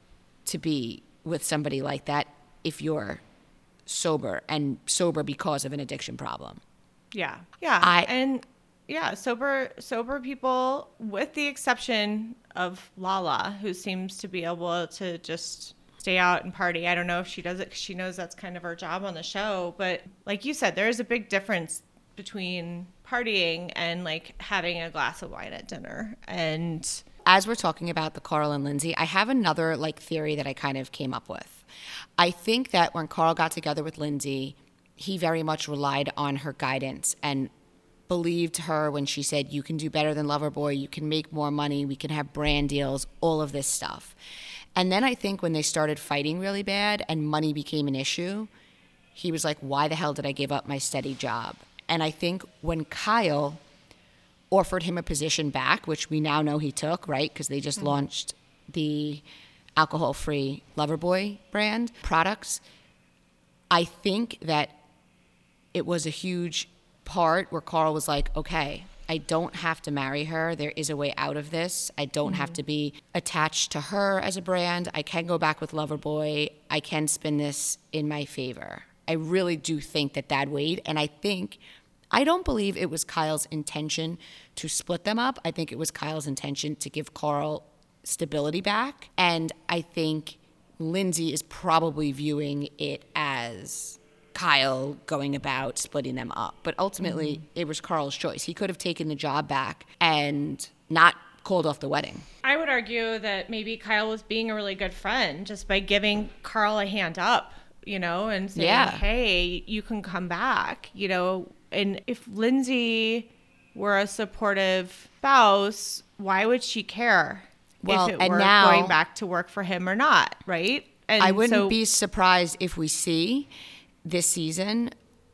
to be with somebody like that if you're sober, and sober because of an addiction problem. Yeah. Yeah. I- and yeah, sober sober people, with the exception of Lala, who seems to be able to just stay out and party. I don't know if she does it because she knows that's kind of her job on the show. But like you said, there is a big difference between partying and like having a glass of wine at dinner. And As we're talking about the Carl and Lindsay, I have another like theory that I kind of came up with. I think that when Carl got together with Lindsay, he very much relied on her guidance and believed her when she said, you can do better than Loverboy, you can make more money, we can have brand deals, all of this stuff. And then I think when they started fighting really bad and money became an issue, he was like, why the hell did I give up my steady job? And I think when Kyle offered him a position back, which we now know he took, right? Because they just mm-hmm. launched the alcohol-free Loverboy brand products. I think that it was a huge part where Carl was like, okay, I don't have to marry her. There is a way out of this. I don't mm-hmm. have to be attached to her as a brand. I can go back with Loverboy. I can spin this in my favor. I really do think that that weighed. And I think, I don't believe it was Kyle's intention to split them up. I think it was Kyle's intention to give Carl stability back. And I think Lindsay is probably viewing it as Kyle going about splitting them up. But ultimately, mm-hmm. it was Carl's choice. He could have taken the job back and not called off the wedding. I would argue that maybe Kyle was being a really good friend just by giving Carl a hand up, you know, and saying, yeah. hey, you can come back, you know. And if Lindsay were a supportive spouse, why would she care well, if it and were now, going back to work for him or not, right? And I wouldn't so, be surprised if we see this season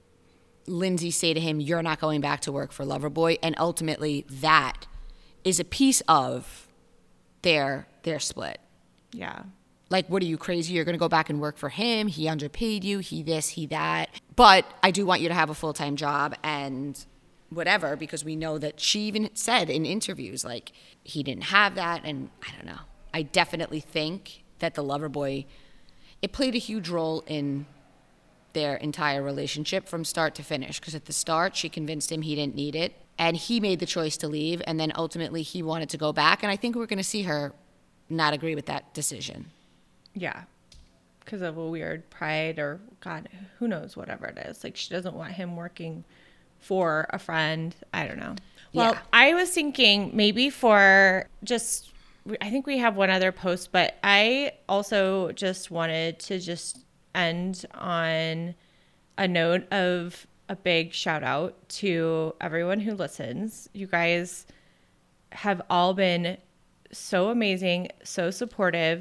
Lindsay say to him, you're not going back to work for Loverboy, and ultimately that is a piece of their their split. Yeah. Like, what are you, crazy? You're going to go back and work for him. He underpaid you. He this, he that. But I do want you to have a full-time job and whatever, because we know that she even said in interviews, like, he didn't have that. And I don't know. I definitely think that the lover boy, it played a huge role in their entire relationship from start to finish. Because at the start, she convinced him he didn't need it. And he made the choice to leave. And then ultimately, he wanted to go back. And I think we're going to see her not agree with that decision. Yeah. Because of a weird pride or, God, who knows, whatever it is. Like, she doesn't want him working for a friend. I don't know. Well, yeah. I was thinking maybe for just, I think we have one other post, but I also just wanted to just end on a note of a big shout out to everyone who listens. You guys have all been so amazing, so supportive.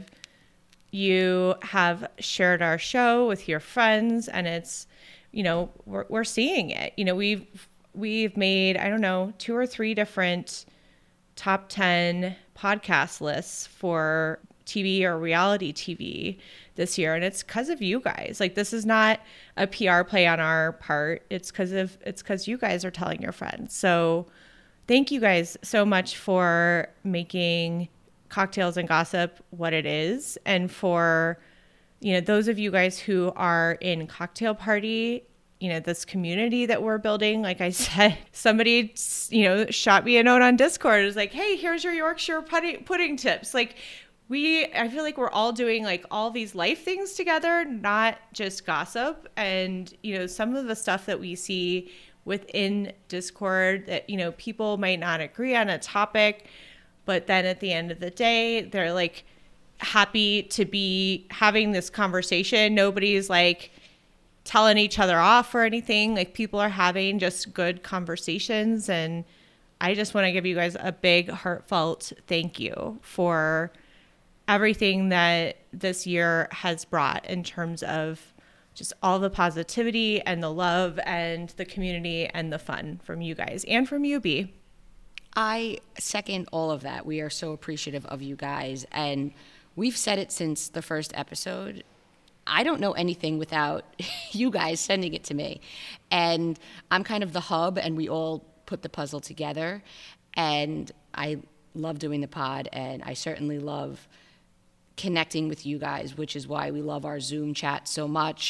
You have shared our show with your friends, and it's, you know, we're, we're seeing it. You know, we've we've made, I don't know, two or three different top ten podcast lists for T V or reality T V this year, and it's because of you guys. Like, this is not a P R play on our part. It's because of it's because you guys are telling your friends. So thank you guys so much for making Cocktails and Gossip what it is, and for, you know, those of you guys who are in Cocktail Party, you know, this community that we're building. Like I said, somebody, you know, shot me a note on Discord. It was like, hey, here's your Yorkshire pudding, pudding tips. Like, we, I feel like we're all doing like all these life things together, not just gossip. And, you know, some of the stuff that we see within Discord that, you know, people might not agree on a topic, but then at the end of the day, they're like happy to be having this conversation. Nobody's like telling each other off or anything. Like, people are having just good conversations. And I just want to give you guys a big heartfelt thank you for everything that this year has brought in terms of just all the positivity and the love and the community and the fun from you guys and from you, B. I second all of that. We are so appreciative of you guys. And we've said it since the first episode. I don't know anything without you guys sending it to me. And I'm kind of the hub, and we all put the puzzle together. And I love doing the pod, and I certainly love connecting with you guys, which is why we love our Zoom chat so much,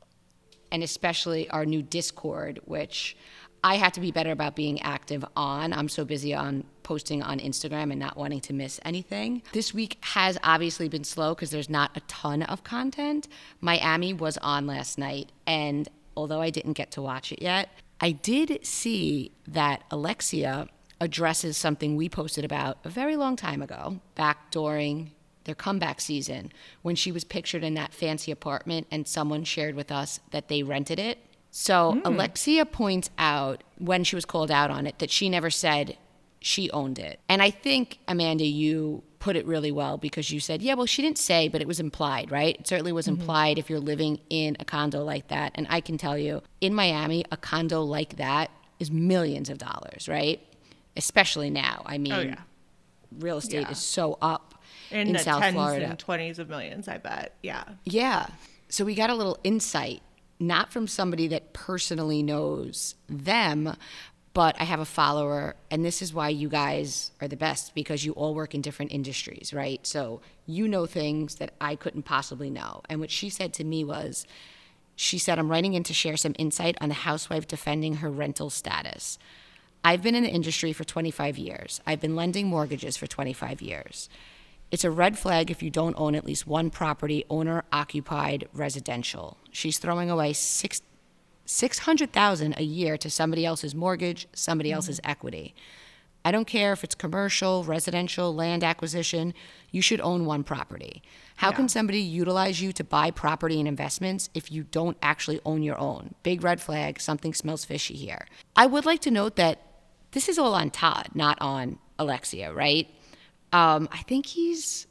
and especially our new Discord, which I have to be better about being active on. I'm so busy on posting on Instagram and not wanting to miss anything. This week has obviously been slow because there's not a ton of content. Miami was on last night, and although I didn't get to watch it yet, I did see that Alexia addresses something we posted about a very long time ago, back during their comeback season, when she was pictured in that fancy apartment and someone shared with us that they rented it. So mm. Alexia points out, when she was called out on it, that she never said she owned it. And I think, Amanda, you put it really well, because you said, yeah, well, she didn't say, but it was implied, right? It certainly was mm-hmm. implied if you're living in a condo like that. And I can tell you, in Miami, a condo like that is millions of dollars, right? Especially now. I mean, oh, yeah. real estate yeah. is so up in, in the South tens Florida. And twenties of millions, I bet. Yeah. Yeah. So we got a little insight, not from somebody that personally knows them, but I have a follower, and this is why you guys are the best, because you all work in different industries, right? So you know things that I couldn't possibly know. And what she said to me was, she said, I'm writing in to share some insight on the housewife defending her rental status. I've been in the industry for twenty-five years. I've been lending mortgages for twenty-five years. It's a red flag if you don't own at least one property, owner-occupied residential. She's throwing away six six hundred thousand dollars a year to somebody else's mortgage, somebody mm-hmm. else's equity. I don't care if it's commercial, residential, land acquisition. You should own one property. How yeah. can somebody utilize you to buy property and investments if you don't actually own your own? Big red flag. Something smells fishy here. I would like to note that this is all on Todd, not on Alexia, right? Um, I think he's,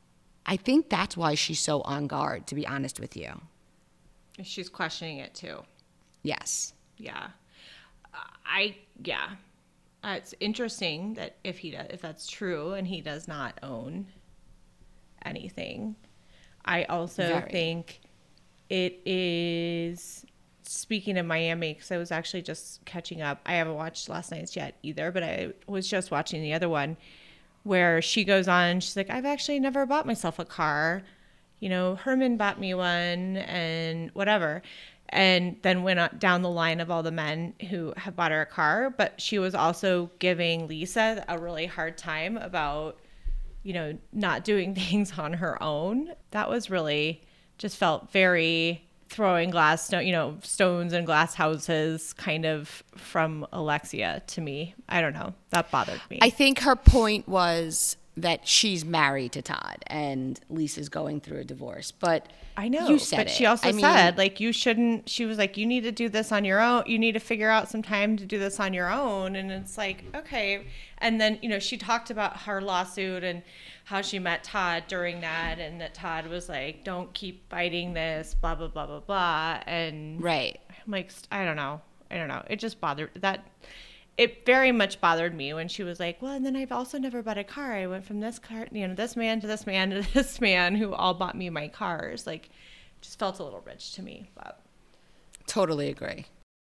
I think that's why she's so on guard, to be honest with you. She's questioning it too. Yes. Yeah. Uh, I, yeah. Uh, it's interesting that if he does, if that's true and he does not own anything. I also Very. think it is, speaking of Miami, because I was actually just catching up. I haven't watched last night's yet either, but I was just watching the other one. where she goes on, she's like, I've actually never bought myself a car. You know, Herman bought me one and whatever. And then went down the line of all the men who have bought her a car. But she was also giving Lisa a really hard time about, you know, not doing things on her own. That was really just felt very throwing glass, you know, stones and glass houses kind of from Alexia to me. I don't know. That bothered me. I think her point was that she's married to Todd and Lisa's going through a divorce. But I know, you said but it. she also I mean, said, like, you shouldn't, she was like, you need to do this on your own. You need to figure out some time to do this on your own. And it's like, okay. And then, you know, she talked about her lawsuit and how she met Todd during that, and that Todd was like, don't keep fighting this, blah, blah, blah, blah, blah. And right. I'm like, I don't know. I don't know. It just bothered that. It very much bothered me when she was like, well, and then I've also never bought a car. I went from this car, you know, this man to this man to this man who all bought me my cars. Like, just felt a little rich to me. But totally agree.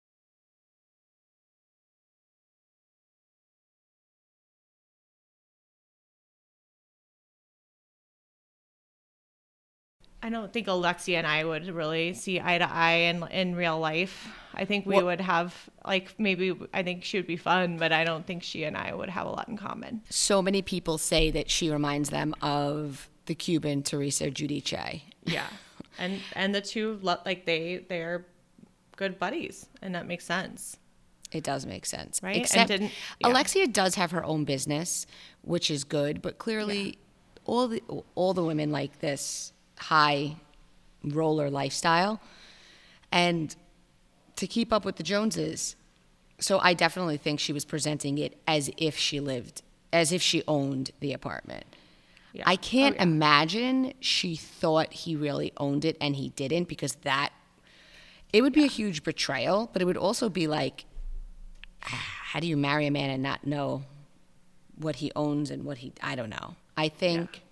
I don't think Alexia and I would really see eye to eye in in real life. I think we well, would have, like, maybe, I think she would be fun, but I don't think she and I would have a lot in common. So many people say that she reminds them of the Cuban Teresa Giudice. Yeah. And and the two, like, they, they're good buddies, and that makes sense. It does make sense. Right? Except and didn't, yeah. Alexia does have her own business, which is good, but clearly yeah. all the all the women like this high roller lifestyle, and to keep up with the Joneses. So I definitely think she was presenting it as if she lived, as if she owned the apartment. Yeah. I can't oh, yeah. imagine she thought he really owned it and he didn't, because that, it would be yeah. a huge betrayal, but it would also be like, how do you marry a man and not know what he owns and what he, I don't know. I think... Yeah.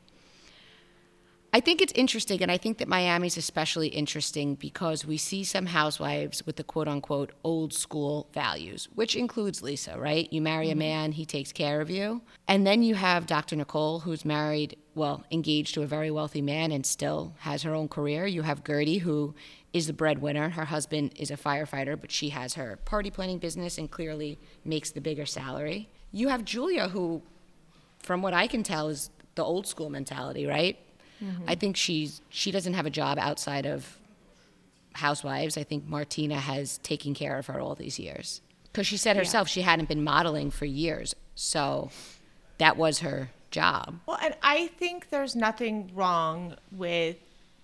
I think it's interesting, and I think that Miami's especially interesting because we see some housewives with the quote-unquote old school values, which includes Lisa, right? You marry mm-hmm. a man, he takes care of you. And then you have Doctor Nicole, who's married, well, engaged to a very wealthy man and still has her own career. You have Gertie, who is the breadwinner. Her husband is a firefighter, but she has her party planning business and clearly makes the bigger salary. You have Julia, who, from what I can tell, is the old school mentality, right? Mm-hmm. I think she's she doesn't have a job outside of Housewives. I think Martina has taken care of her all these years. Because she said herself yeah. she hadn't been modeling for years. So that was her job. Well, and I think there's nothing wrong with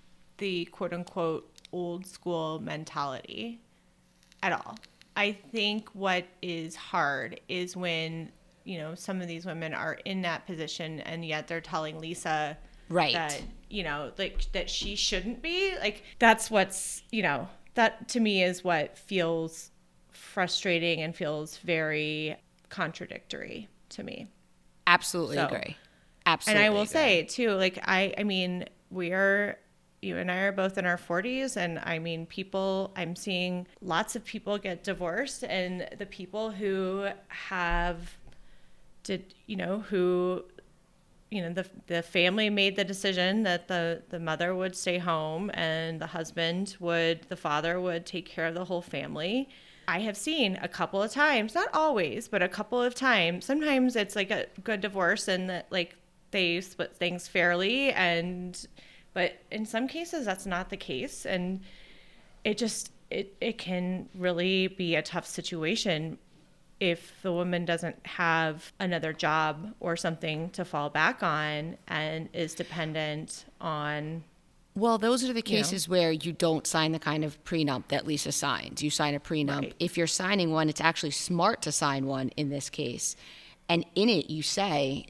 the quote-unquote old school mentality at all. I think what is hard is when, you know, some of these women are in that position and yet they're telling Lisa... Right. That, you know, like that she shouldn't be. Like, that's what's, you know, that to me is what feels frustrating and feels very contradictory to me. Absolutely so, agree. Absolutely. And I will agree. say, too, like, I, I mean, we are, you and I are both in our forties. And I mean, people, I'm seeing lots of people get divorced. And the people who have, did, you know, who... you know, the the family made the decision that the, the mother would stay home and the husband would, the father would take care of the whole family. I have seen a couple of times, not always, but a couple of times. Sometimes it's like a good divorce and that like they split things fairly, and but in some cases that's not the case, and it just it it can really be a tough situation if the woman doesn't have another job or something to fall back on and is dependent on... Well, those are the cases you know, where you don't sign the kind of prenup that Lisa signs. You sign a prenup. Right. If you're signing one, it's actually smart to sign one in this case. And in it, you say,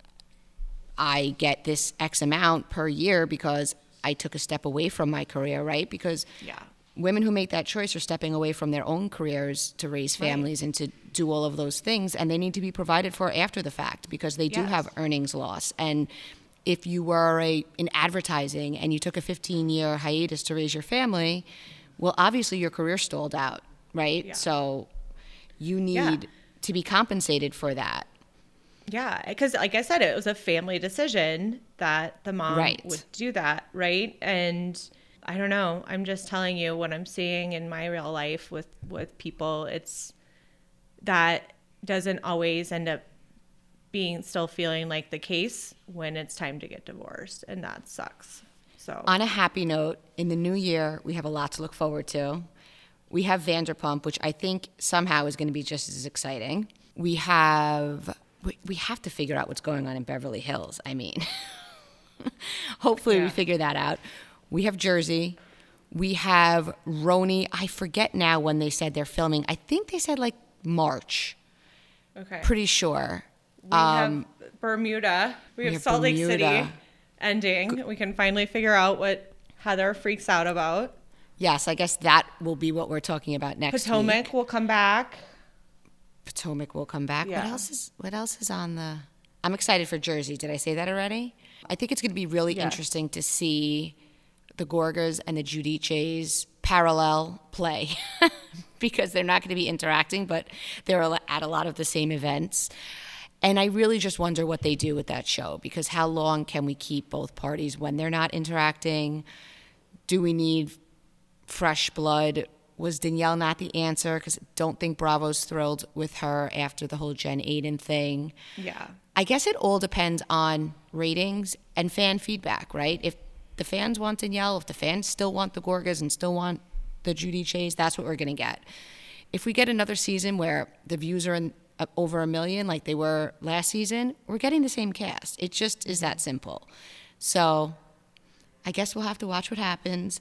I get this X amount per year because I took a step away from my career, right? Because yeah. women who make that choice are stepping away from their own careers to raise families right. and to do all of those things, and they need to be provided for after the fact because they do yes. have earnings loss. And if you were a, in advertising and you took a fifteen-year hiatus to raise your family, well, obviously your career stalled out, right? Yeah. So you need yeah. to be compensated for that. Yeah, because like I said, it was a family decision that the mom Right. would do that, right? And I don't know. I'm just telling you what I'm seeing in my real life with, with people. It's that doesn't always end up being still feeling like the case when it's time to get divorced, and that sucks. So On a happy note, in the new year, we have a lot to look forward to. We have Vanderpump, which I think somehow is going to be just as exciting. We have we, we have to figure out what's going on in Beverly Hills. I mean, hopefully Yeah. we figure that out. We have Jersey. We have Roni. I forget now when they said they're filming. I think they said like March. okay. Pretty sure. We Um, have Bermuda. We, have, have Salt Lake Bermuda. City ending. We can finally figure out what Heather freaks out about. yes, I guess that will be what we're talking about next Potomac week. will come back. Potomac will come back. What Yeah. else is what else is on the I'm excited for Jersey. Did I say that already? I think it's going to be really Yeah. interesting to see the Gorgas and the Giudices parallel play because they're not going to be interacting, but they're al- at a lot of the same events. And I really just wonder what they do with that show, because how long can we keep both parties when they're not interacting? Do we need fresh blood? Was Danielle not the answer? Because I don't think Bravo's thrilled with her after the whole Jen Aiden thing. Yeah. I guess it all depends on ratings and fan feedback, right? If the fans want Danielle, if the fans still want the Gorgas and still want the Giudices, that's what we're going to get. If we get another season where the views are in, uh, over a million like they were last season, we're getting the same cast. It just is that simple. So I guess we'll have to watch what happens.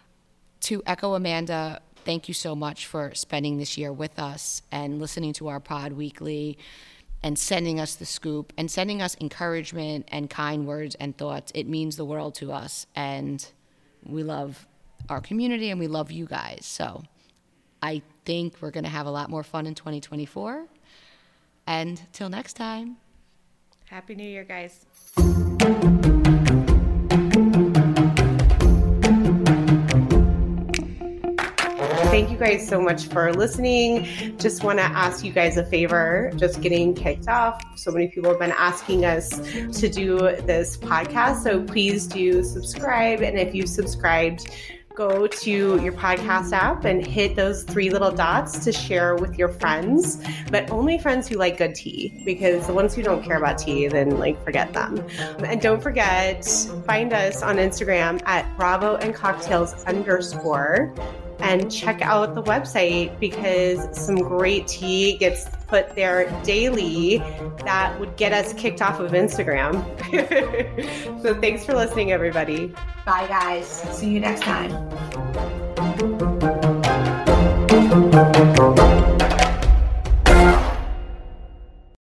To echo Amanda, thank you so much for spending this year with us and listening to our pod weekly and sending us the scoop and sending us encouragement and kind words and thoughts. It means the world to us, and we love our community and we love you guys. So I think we're going to have a lot more fun in twenty twenty-four. And till next time. Happy New Year, guys. Thank you guys so much for listening. Just want to ask you guys a favor, just getting kicked off. So many people have been asking us to do this podcast. So please do subscribe. And if you've subscribed, go to your podcast app and hit those three little dots to share with your friends, but only friends who like good tea, because the ones who don't care about tea, then like forget them. And don't forget, find us on Instagram at Bravo and Cocktails underscore. And check out the website, because some great tea gets put there daily that would get us kicked off of Instagram. So thanks for listening, everybody. Bye, guys. See you next time.